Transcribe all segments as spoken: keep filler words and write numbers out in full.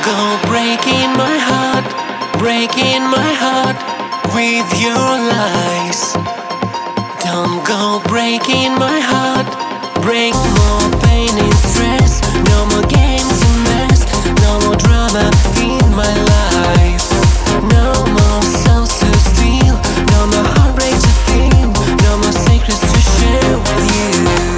go breaking my heart, breaking my heart with your lies. Don't go breaking my heart, break more pain and stress. No more games and mess, no more drama in my life. No more souls to steal, no more heartbreak to feel, no more secrets to share with you.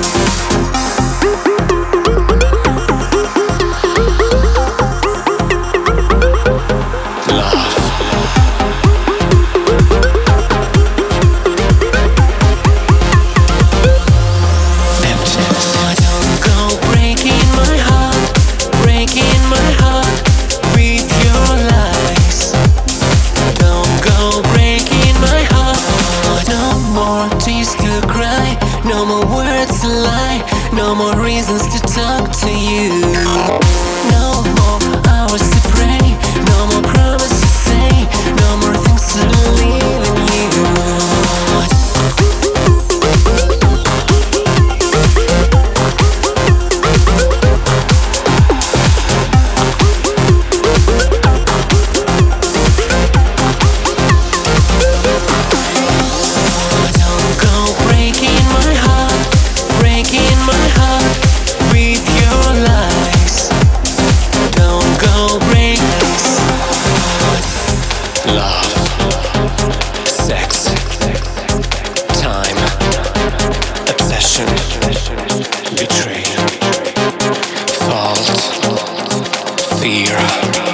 No more words to lie, no more reasons to talk to you. No more hours to pray, no more promise to say, no more things to believe in you. Love, sex, time, obsession, betrayal, fault, fear.